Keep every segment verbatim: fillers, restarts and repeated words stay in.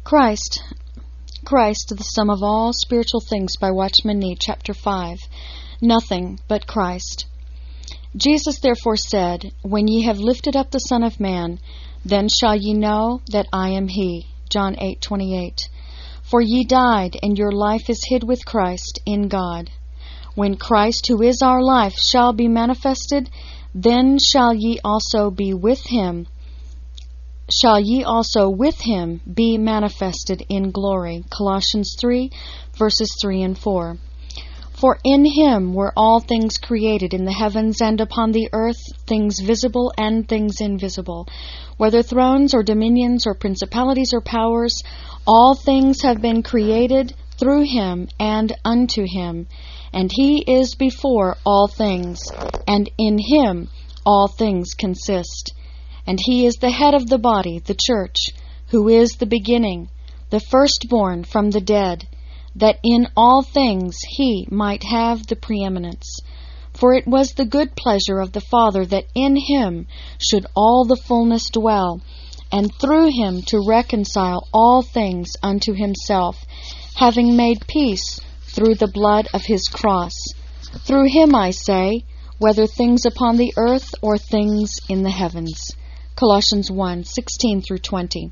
Christ, Christ, the sum of all spiritual things, by Watchman Nee, chapter five. Nothing but Christ. Jesus therefore said, When ye have lifted up the Son of Man, then shall ye know that I am he. John eight twenty-eight. For ye died, and your life is hid with Christ in God. When Christ, who is our life, shall be manifested, then shall ye also be with him. Shall ye also with him be manifested in glory. Colossians three, verses three and four. For in him were all things created, in the heavens and upon the earth, things visible and things invisible, whether thrones or dominions or principalities or powers, all things have been created through him and unto him. And he is before all things, and in him all things consist. And he is the head of the body, the church, who is the beginning, the firstborn from the dead, that in all things he might have the preeminence. For it was the good pleasure of the Father that in him should all the fullness dwell, and through him to reconcile all things unto himself, having made peace through the blood of his cross. Through him, I say, whether things upon the earth or things in the heavens. Colossians one, sixteen through twenty.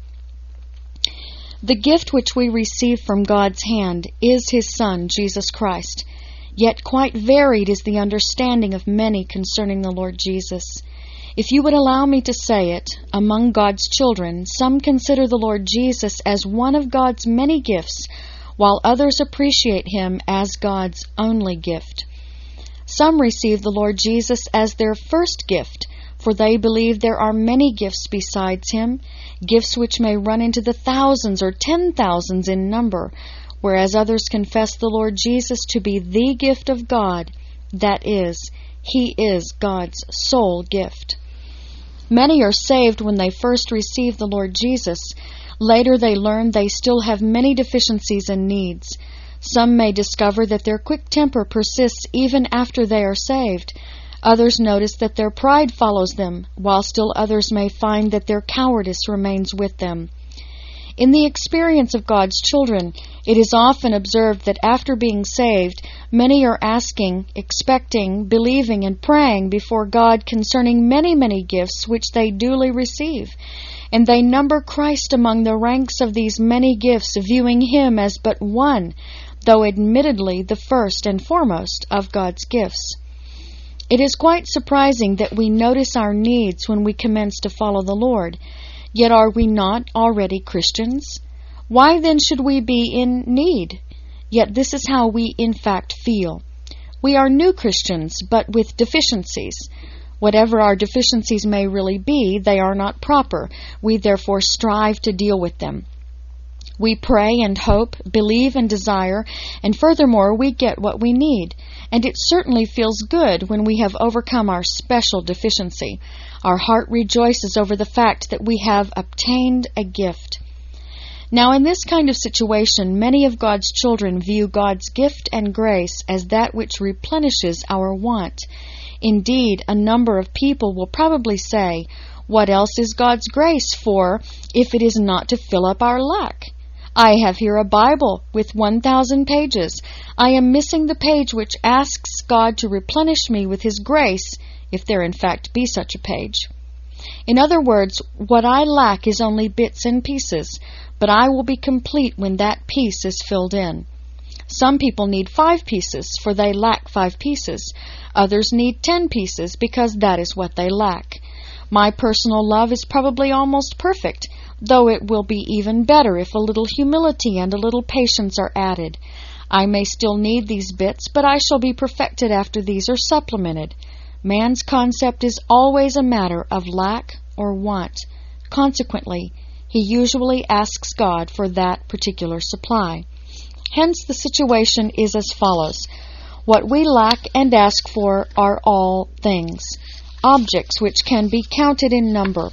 The gift which we receive from God's hand is his Son, Jesus Christ. Yet quite varied is the understanding of many concerning the Lord Jesus. If you would allow me to say it, among God's children, some consider the Lord Jesus as one of God's many gifts, while others appreciate him as God's only gift. Some receive the Lord Jesus as their first gift, for they believe there are many gifts besides him, gifts which may run into the thousands or ten thousands in number, whereas others confess the Lord Jesus to be the gift of God, that is, he is God's sole gift. Many are saved when they first receive the Lord Jesus. Later they learn they still have many deficiencies and needs. Some may discover that their quick temper persists even after they are saved. Others notice that their pride follows them, while still others may find that their cowardice remains with them. In the experience of God's children, it is often observed that after being saved, many are asking, expecting, believing, and praying before God concerning many, many gifts which they duly receive. And they number Christ among the ranks of these many gifts, viewing him as but one, though admittedly the first and foremost of God's gifts. It is quite surprising that we notice our needs when we commence to follow the Lord. Yet are we not already Christians? Why then should we be in need? Yet this is how we in fact feel. We are new Christians, but with deficiencies. Whatever our deficiencies may really be, they are not proper. We therefore strive to deal with them. We pray and hope, believe and desire, and furthermore we get what we need. And it certainly feels good when we have overcome our special deficiency. Our heart rejoices over the fact that we have obtained a gift. Now in this kind of situation, many of God's children view God's gift and grace as that which replenishes our want. Indeed, a number of people will probably say, what else is God's grace for if it is not to fill up our lack? I have here a Bible with one thousand pages. I am missing the page which asks God to replenish me with his grace, if there in fact be such a page. In other words, what I lack is only bits and pieces, but I will be complete when that piece is filled in. Some people need five pieces, for they lack five pieces. Others need ten pieces, because that is what they lack. My personal love is probably almost perfect, though it will be even better if a little humility and a little patience are added. I may still need these bits, but I shall be perfected after these are supplemented. Man's concept is always a matter of lack or want. Consequently, he usually asks God for that particular supply. Hence the situation is as follows. What we lack and ask for are all things, objects which can be counted in number.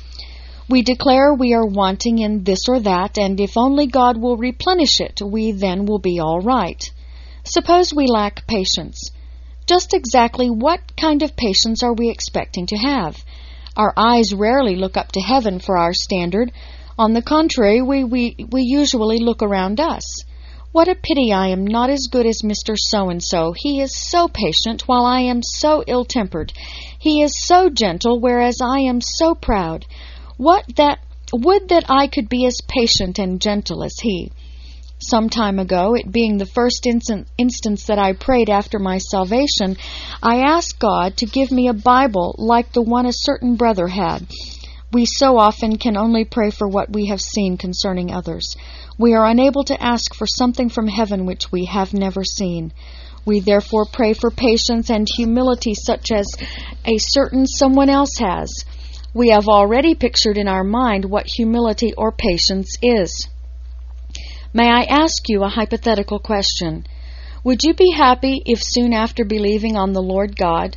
We declare we are wanting in this or that, and if only God will replenish it, we then will be all right. Suppose we lack patience. Just exactly what kind of patience are we expecting to have? Our eyes rarely look up to heaven for our standard. On the contrary, we, we, we usually look around us. What a pity I am not as good as Mister So-and-so. He is so patient, while I am so ill-tempered. He is so gentle, whereas I am so proud. What that would that I could be as patient and gentle as he. Some time ago, it being the first instant, instance that I prayed after my salvation, I asked God to give me a Bible like the one a certain brother had. We so often can only pray for what we have seen concerning others. We are unable to ask for something from heaven which we have never seen. We therefore pray for patience and humility such as a certain someone else has. We have already pictured in our mind what humility or patience is. May I ask you a hypothetical question? Would you be happy if soon after believing on the Lord God,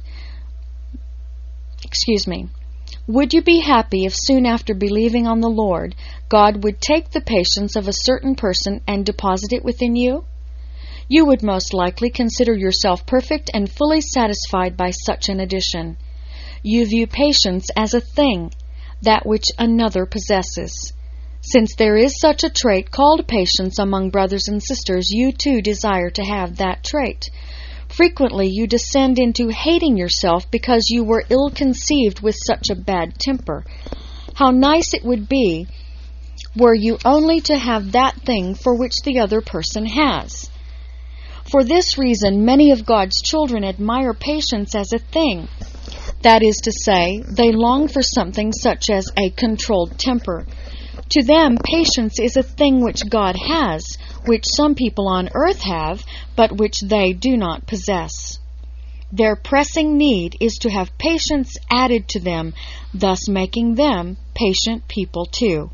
excuse me, would you be happy if soon after believing on the Lord, God would take the patience of a certain person and deposit it within you? You would most likely consider yourself perfect and fully satisfied by such an addition. You view patience as a thing, that which another possesses. Since there is such a trait called patience among brothers and sisters, you too desire to have that trait. Frequently you descend into hating yourself because you were ill-conceived with such a bad temper. How nice it would be were you only to have that thing for which the other person has. For this reason, many of God's children admire patience as a thing. That is to say, they long for something such as a controlled temper. To them, patience is a thing which God has, which some people on earth have, but which they do not possess. Their pressing need is to have patience added to them, thus making them patient people too.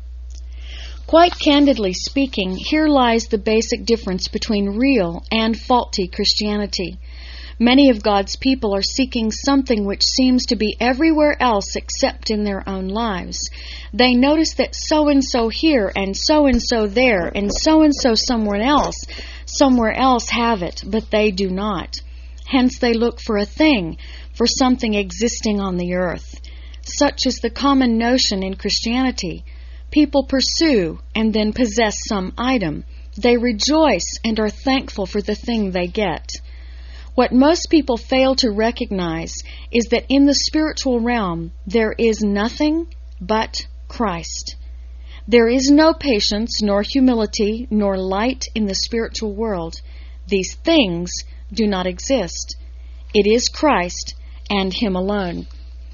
Quite candidly speaking, here lies the basic difference between real and faulty Christianity. Many of God's people are seeking something which seems to be everywhere else except in their own lives. They notice that so-and-so here and so-and-so there and so-and-so somewhere else, somewhere else have it, but they do not. Hence they look for a thing, for something existing on the earth. Such is the common notion in Christianity. People pursue and then possess some item. They rejoice and are thankful for the thing they get. What most people fail to recognize is that in the spiritual realm there is nothing but Christ. There is no patience, nor humility, nor light in the spiritual world. These things do not exist. It is Christ and Him alone.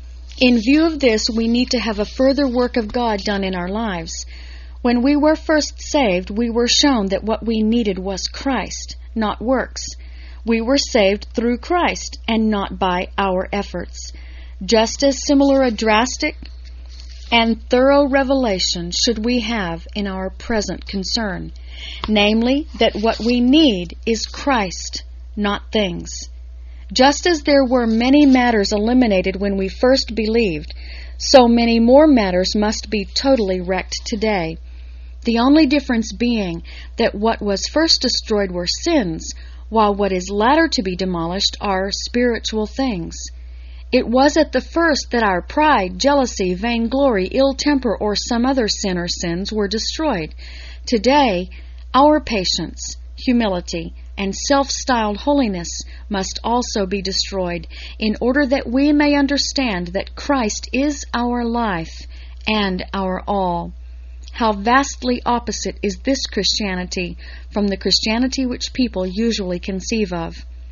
In view of this, we need to have a further work of God done in our lives. When we were first saved, we were shown that what we needed was Christ, not works. We were saved through Christ and not by our efforts. Just as similar a drastic and thorough revelation should we have in our present concern, namely that what we need is Christ, not things. Just as there were many matters eliminated when we first believed, so many more matters must be totally wrecked today. The only difference being that what was first destroyed were sins, while what is latter to be demolished are spiritual things. It was at the first that our pride, jealousy, vainglory, ill temper, or some other sin or sins were destroyed. Today, our patience, humility, and self-styled holiness must also be destroyed, in order that we may understand that Christ is our life and our all. How vastly opposite is this Christianity from the Christianity which people usually conceive of.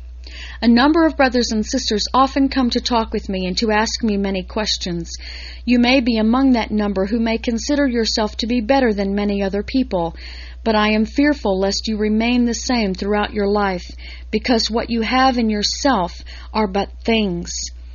A number of brothers and sisters often come to talk with me and to ask me many questions. You may be among that number who may consider yourself to be better than many other people, but I am fearful lest you remain the same throughout your life, because what you have in yourself are but things.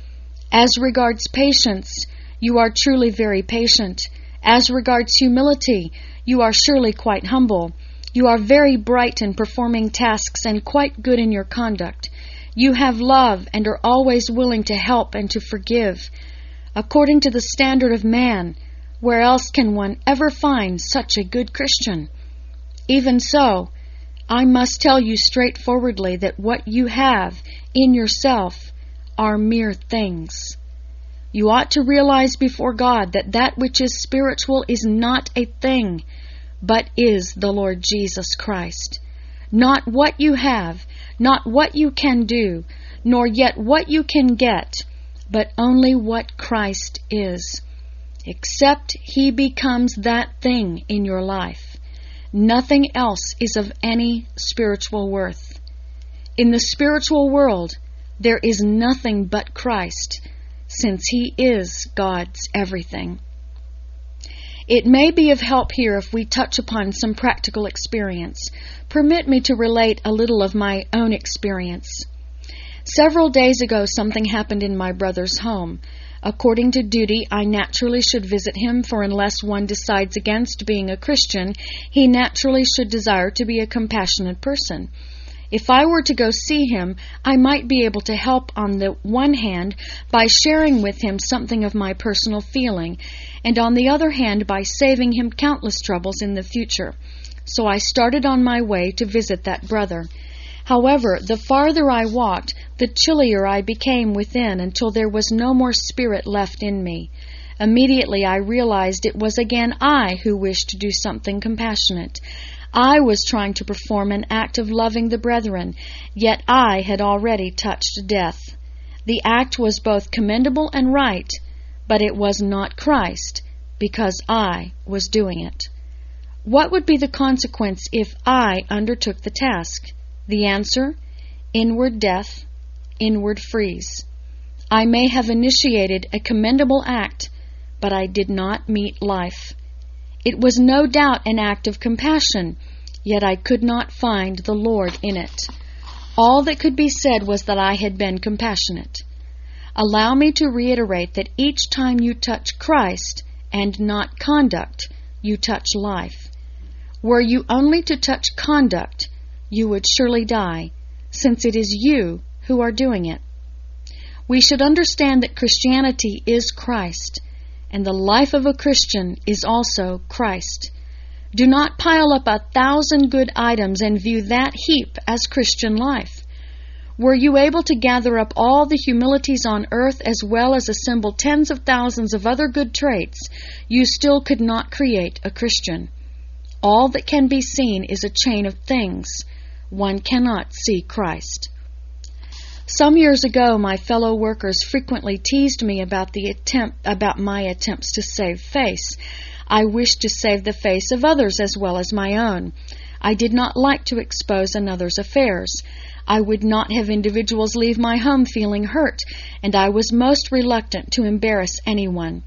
As regards patience, you are truly very patient. As regards humility, you are surely quite humble. You are very bright in performing tasks and quite good in your conduct. You have love and are always willing to help and to forgive. According to the standard of man, where else can one ever find such a good Christian? Even so, I must tell you straightforwardly that what you have in yourself are mere things. You ought to realize before God that that which is spiritual is not a thing, but is the Lord Jesus Christ. Not what you have, not what you can do, nor yet what you can get, but only what Christ is. Except He becomes that thing in your life, nothing else is of any spiritual worth. In the spiritual world, there is nothing but Christ, since He is God's everything. It may be of help here if we touch upon some practical experience. Permit me to relate a little of my own experience. Several days ago, something happened in my brother's home. According to duty, I naturally should visit him, for unless one decides against being a Christian, he naturally should desire to be a compassionate person. If I were to go see him, I might be able to help on the one hand by sharing with him something of my personal feeling, and on the other hand by saving him countless troubles in the future. So I started on my way to visit that brother. However, the farther I walked, the chillier I became within until there was no more spirit left in me. Immediately I realized it was again I who wished to do something compassionate. I was trying to perform an act of loving the brethren, yet I had already touched death. The act was both commendable and right, but it was not Christ, because I was doing it. What would be the consequence if I undertook the task? The answer? Inward death, inward freeze. I may have initiated a commendable act, but I did not meet life. It was no doubt an act of compassion, yet I could not find the Lord in it. All that could be said was that I had been compassionate. Allow me to reiterate that each time you touch Christ and not conduct, you touch life. Were you only to touch conduct, you would surely die, since it is you who are doing it. We should understand that Christianity is Christ, and the life of a Christian is also Christ. Do not pile up a thousand good items and view that heap as Christian life. Were you able to gather up all the humilities on earth as well as assemble tens of thousands of other good traits, you still could not create a Christian. All that can be seen is a chain of things. One cannot see Christ. Some years ago, my fellow workers frequently teased me about the attempt about my attempts to save face. I wished to save the face of others as well as my own. I did not like to expose another's affairs. I would not have individuals leave my home feeling hurt, and I was most reluctant to embarrass anyone.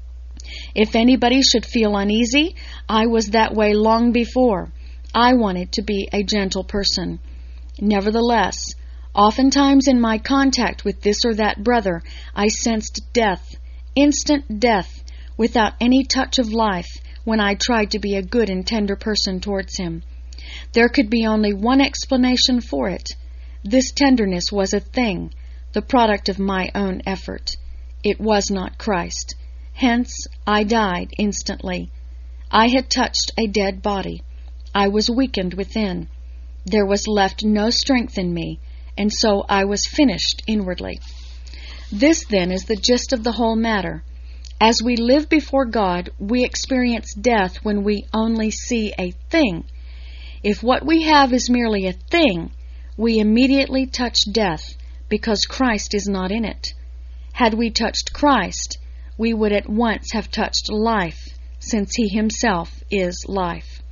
If anybody should feel uneasy, I was that way long before. I wanted to be a gentle person. Nevertheless, oftentimes in my contact with this or that brother, I sensed death, instant death, without any touch of life, when I tried to be a good and tender person towards him. There could be only one explanation for it. This tenderness was a thing, the product of my own effort. It was not Christ. Hence, I died instantly. I had touched a dead body. I was weakened within. There was left no strength in me, and so I was finished inwardly. This, then, is the gist of the whole matter. As we live before God, we experience death when we only see a thing. If what we have is merely a thing, we immediately touch death, because Christ is not in it. Had we touched Christ, we would at once have touched life, since He Himself is life.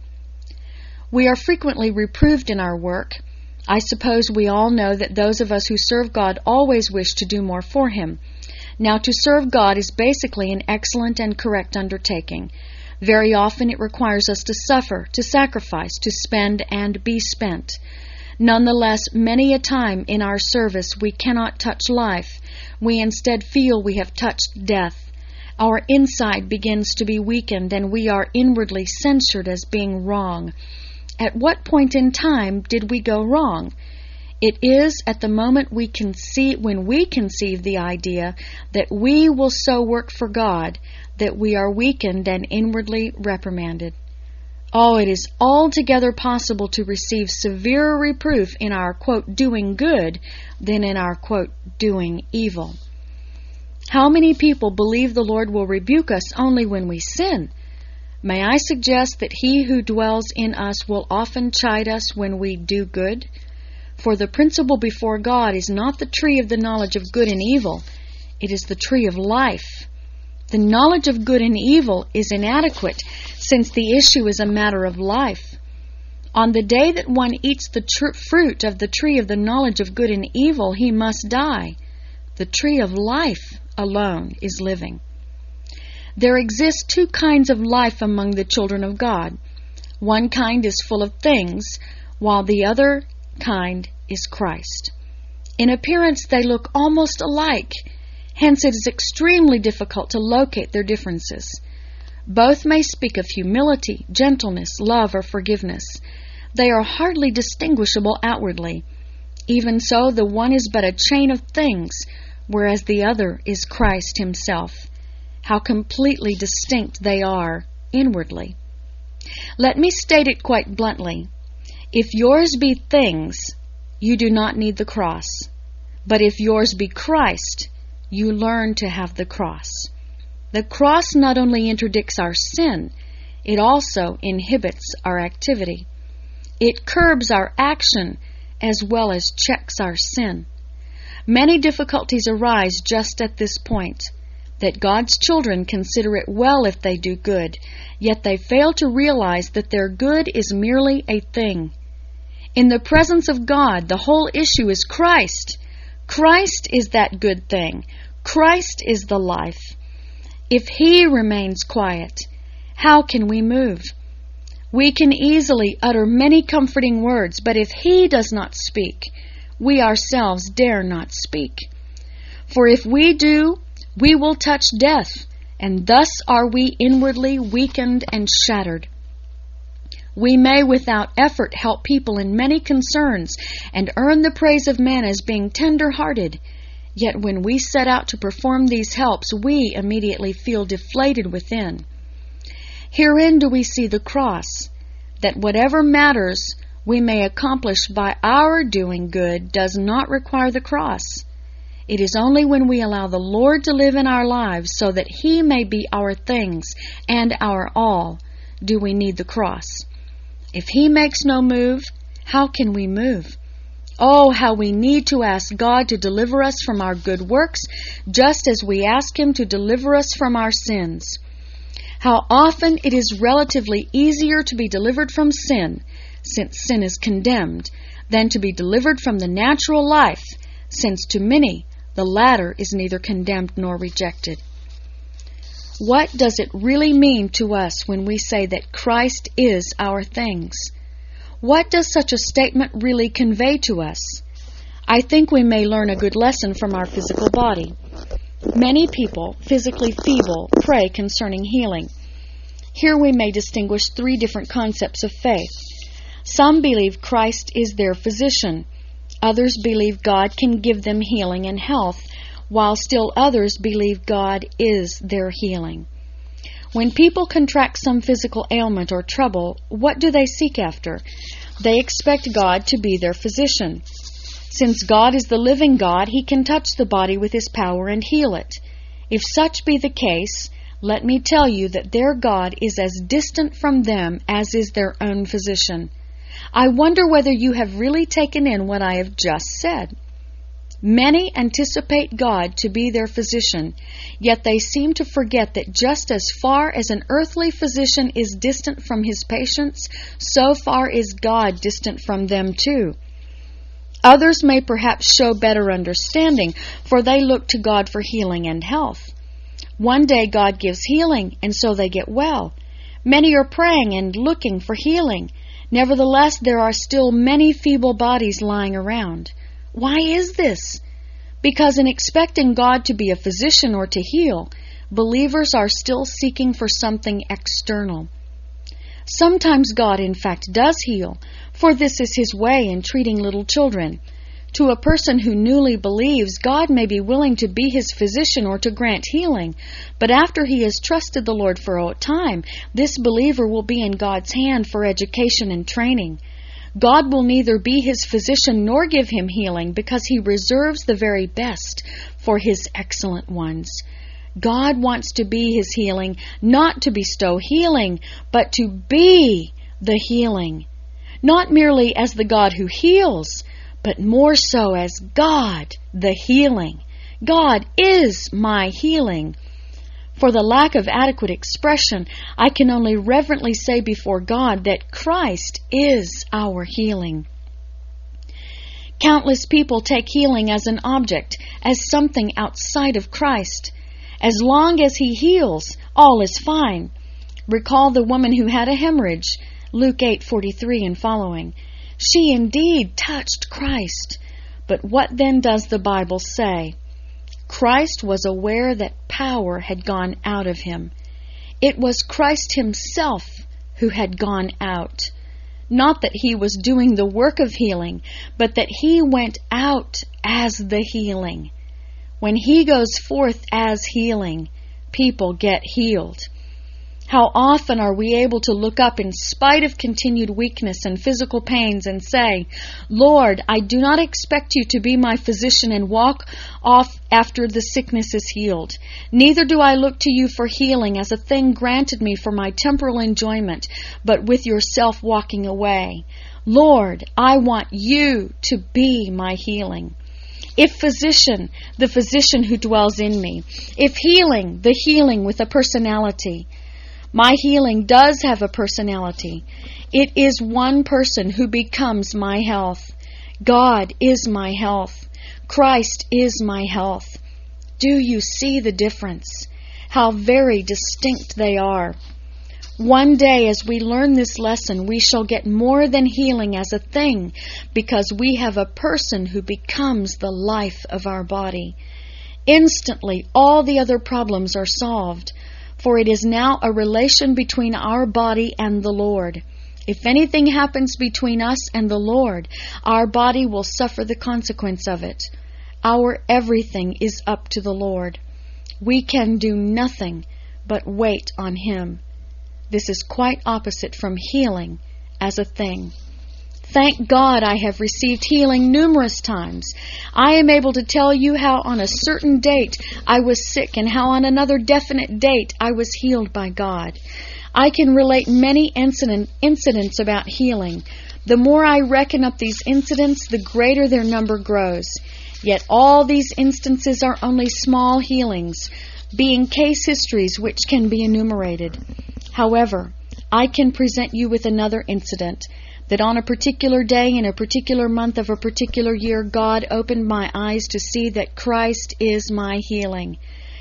We are frequently reproved in our work. I suppose we all know that those of us who serve God always wish to do more for Him. Now, to serve God is basically an excellent and correct undertaking. Very often it requires us to suffer, to sacrifice, to spend and be spent. Nonetheless, many a time in our service we cannot touch life. We instead feel we have touched death. Our inside begins to be weakened, and we are inwardly censured as being wrong. At what point in time did we go wrong? It is at the moment we conceive, when we conceive the idea that we will so work for God that we are weakened and inwardly reprimanded. Oh, it is altogether possible to receive severer reproof in our, quote, doing good than in our, quote, doing evil. How many people believe the Lord will rebuke us only when we sin? May I suggest that He who dwells in us will often chide us when we do good? For the principle before God is not the tree of the knowledge of good and evil. It is the tree of life. The knowledge of good and evil is inadequate, since the issue is a matter of life. On the day that one eats the tr- fruit of the tree of the knowledge of good and evil, he must die. The tree of life alone is living. There exist two kinds of life among the children of God. One kind is full of things, while the other kind is Christ. In appearance, they look almost alike. Hence, it is extremely difficult to locate their differences. Both may speak of humility, gentleness, love, or forgiveness. They are hardly distinguishable outwardly. Even so, the one is but a chain of things, whereas the other is Christ Himself. How completely distinct they are inwardly. Let me state it quite bluntly. If yours be things, you do not need the cross. But if yours be Christ, you learn to have the cross. The cross not only interdicts our sin, it also inhibits our activity. It curbs our action as well as checks our sin. Many difficulties arise just at this point, that God's children consider it well if they do good, yet they fail to realize that their good is merely a thing. In the presence of God, the whole issue is Christ. Christ is that good thing. Christ is the life. If He remains quiet, how can we move? We can easily utter many comforting words, but if He does not speak, we ourselves dare not speak. For if we do, we will touch death, and thus are we inwardly weakened and shattered. We may without effort help people in many concerns and earn the praise of men as being tender-hearted. Yet when we set out to perform these helps, we immediately feel deflated within. Herein do we see the cross, that whatever matters we may accomplish by our doing good does not require the cross. It is only when we allow the Lord to live in our lives so that He may be our things and our all do we need the cross. If He makes no move, how can we move? Oh, how we need to ask God to deliver us from our good works, just as we ask Him to deliver us from our sins. How often it is relatively easier to be delivered from sin, since sin is condemned, than to be delivered from the natural life, since to many the latter is neither condemned nor rejected. What does it really mean to us when we say that Christ is our things? What does such a statement really convey to us? I think we may learn a good lesson from our physical body. Many people, physically feeble, pray concerning healing. Here we may distinguish three different concepts of faith. Some believe Christ is their physician. Others believe God can give them healing and health, while still others believe God is their healing. When people contract some physical ailment or trouble, what do they seek after? They expect God to be their physician. Since God is the living God, He can touch the body with His power and heal it. If such be the case, let me tell you that their God is as distant from them as is their own physician. I wonder whether you have really taken in what I have just said. Many anticipate God to be their physician, yet they seem to forget that just as far as an earthly physician is distant from his patients, so far is God distant from them too. Others may perhaps show better understanding, for they look to God for healing and health. One day God gives healing, and so they get well. Many are praying and looking for healing. Nevertheless, there are still many feeble bodies lying around. Why is this? Because in expecting God to be a physician or to heal, believers are still seeking for something external. Sometimes God, in fact, does heal, for this is His way in treating little children. To a person who newly believes, God may be willing to be his physician or to grant healing, but after he has trusted the Lord for a time, this believer will be in God's hand for education and training. God will neither be his physician nor give him healing, because he reserves the very best for his excellent ones. God wants to be his healing, not to bestow healing, but to be the healing. Not merely as the God who heals, but more so as God, the healing. God is my healing. For the lack of adequate expression, I can only reverently say before God that Christ is our healing. Countless people take healing as an object, as something outside of Christ. As long as he heals, all is fine. Recall the woman who had a hemorrhage, Luke eight forty-three and following. She indeed touched Christ. But what then does the Bible say? Christ was aware that power had gone out of him. It was Christ himself who had gone out. Not that he was doing the work of healing, but that he went out as the healing. When he goes forth as healing, people get healed. How often are we able to look up in spite of continued weakness and physical pains and say, Lord, I do not expect you to be my physician and walk off after the sickness is healed. Neither do I look to you for healing as a thing granted me for my temporal enjoyment, but with yourself walking away. Lord, I want you to be my healing. If physician, the physician who dwells in me. If healing, the healing with a personality. My healing does have a personality. It is one person who becomes my health. God is my health. Christ is my health. Do you see the difference? How very distinct they are. One day as we learn this lesson, we shall get more than healing as a thing, because we have a person who becomes the life of our body. Instantly, all the other problems are solved. For it is now a relation between our body and the Lord. If anything happens between us and the Lord, our body will suffer the consequence of it. Our everything is up to the Lord. We can do nothing but wait on him. This is quite opposite from healing as a thing. Thank God I have received healing numerous times. I am able to tell you how on a certain date I was sick and how on another definite date I was healed by God. I can relate many incident, incidents about healing. The more I reckon up these incidents, the greater their number grows. Yet all these instances are only small healings, being case histories which can be enumerated. However, I can present you with another incident, that on a particular day in a particular month of a particular year, God opened my eyes to see that Christ is my healing.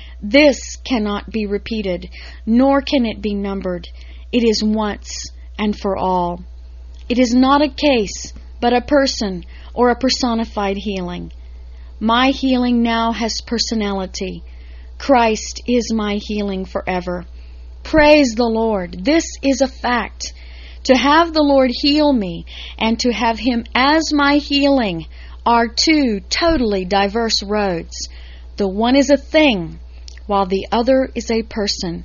This cannot be repeated, nor can it be numbered. It is once and for all. It is not a case, but a person or a personified healing. My healing now has personality. Christ is my healing forever. Praise the Lord. This is a fact. To have the Lord heal me and to have him as my healing are two totally diverse roads. The one is a thing, while the other is a person.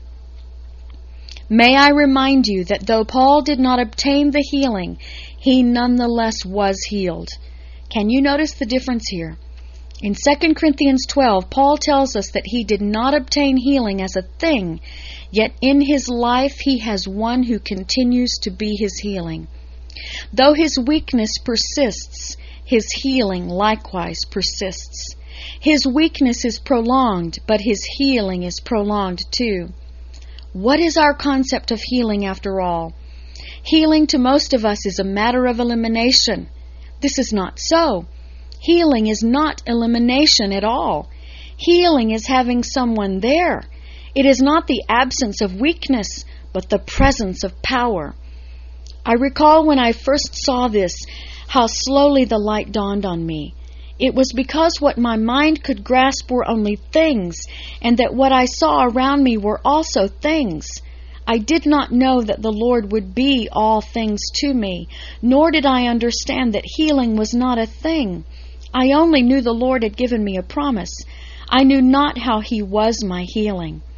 May I remind you that though Paul did not obtain the healing, he nonetheless was healed. Can you notice the difference here? In Second Corinthians twelve, Paul tells us that he did not obtain healing as a thing, yet in his life he has one who continues to be his healing. Though his weakness persists, his healing likewise persists. His weakness is prolonged, but his healing is prolonged too. What is our concept of healing after all? Healing to most of us is a matter of elimination. This is not so. Healing is not elimination at all. Healing is having someone there. It is not the absence of weakness, but the presence of power. I recall when I first saw this, how slowly the light dawned on me. It was because what my mind could grasp were only things, and that what I saw around me were also things. I did not know that the Lord would be all things to me, nor did I understand that healing was not a thing. I only knew the Lord had given me a promise. I knew not how he was my healing.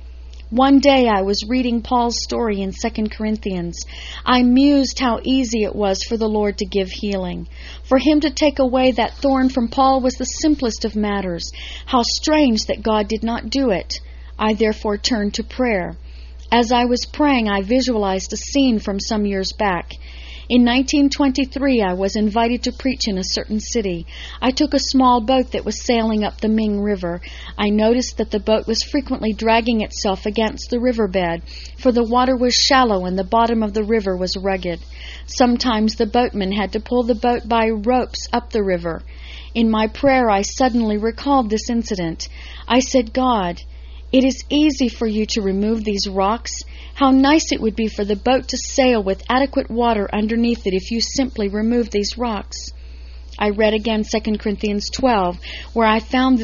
One day I was reading Paul's story in Second Corinthians. I mused how easy it was for the Lord to give healing. For him to take away that thorn from Paul was the simplest of matters. How strange that God did not do it. I therefore turned to prayer. As I was praying, I visualized a scene from some years back. In nineteen twenty-three, I was invited to preach in a certain city. I took a small boat that was sailing up the Ming River. I noticed that the boat was frequently dragging itself against the riverbed, for the water was shallow and the bottom of the river was rugged. Sometimes the boatman had to pull the boat by ropes up the river. In my prayer, I suddenly recalled this incident. I said, God, it is easy for you to remove these rocks. How nice it would be for the boat to sail with adequate water underneath it if you simply remove these rocks. I read again Second Corinthians twelve, where I found